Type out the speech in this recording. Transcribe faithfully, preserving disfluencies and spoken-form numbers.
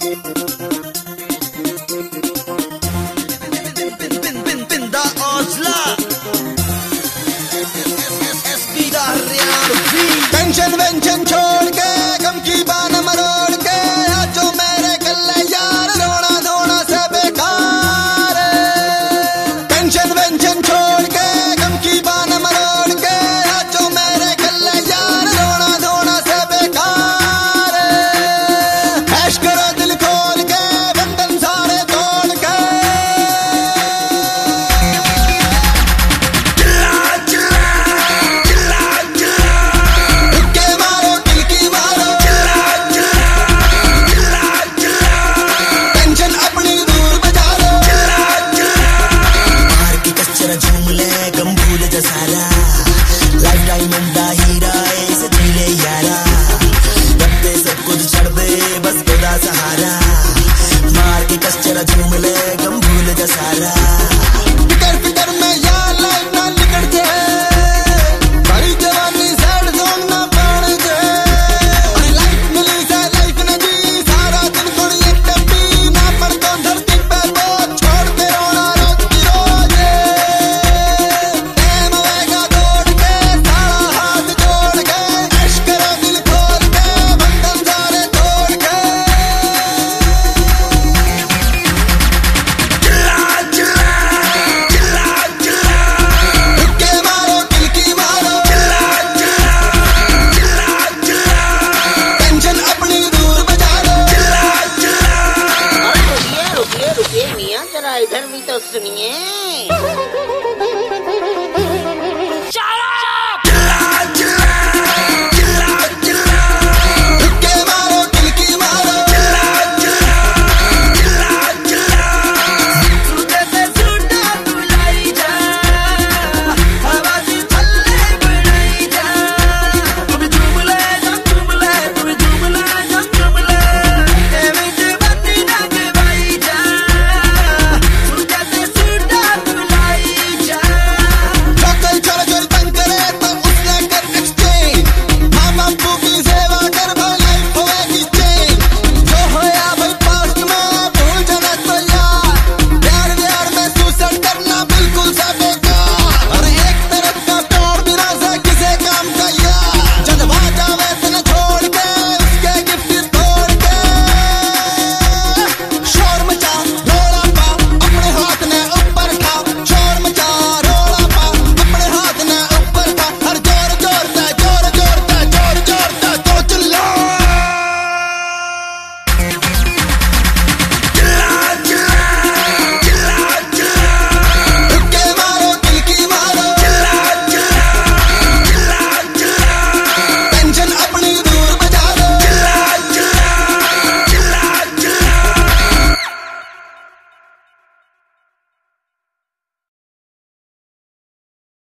Tension वेंशन छोड़ के गम की बान मरोड़ के आज जो मेरे कल्ले यार रोना धोना से बेकार। टेंशन वेंशन छोड़ के गम की बान मरोड़ के आज जो मेरे कल्ले यार रोना धोना से बेकार। ऐश करो दिल खोल के बंधन सारे तोड़ के। लाइफ डायमंड दा हीरा ऐसे जीले यारा, डरते सब कुछ छड़ दे बस खुदा सहारा। मार के कस जरा झूम ले गम भूल जा सारा। फिकर फिकर में यार लाइफ ना निकल जाए, बड़ी जवानी सैड सॉन्ग ना पड़ जाए। लाइफ मिली से लाइफ न जी सारा दिन कोई एक टप्पी ना पड़ तो धरती पे वो छोड़ दे रोना रोज की रोज। इधर भी तो सुनिए।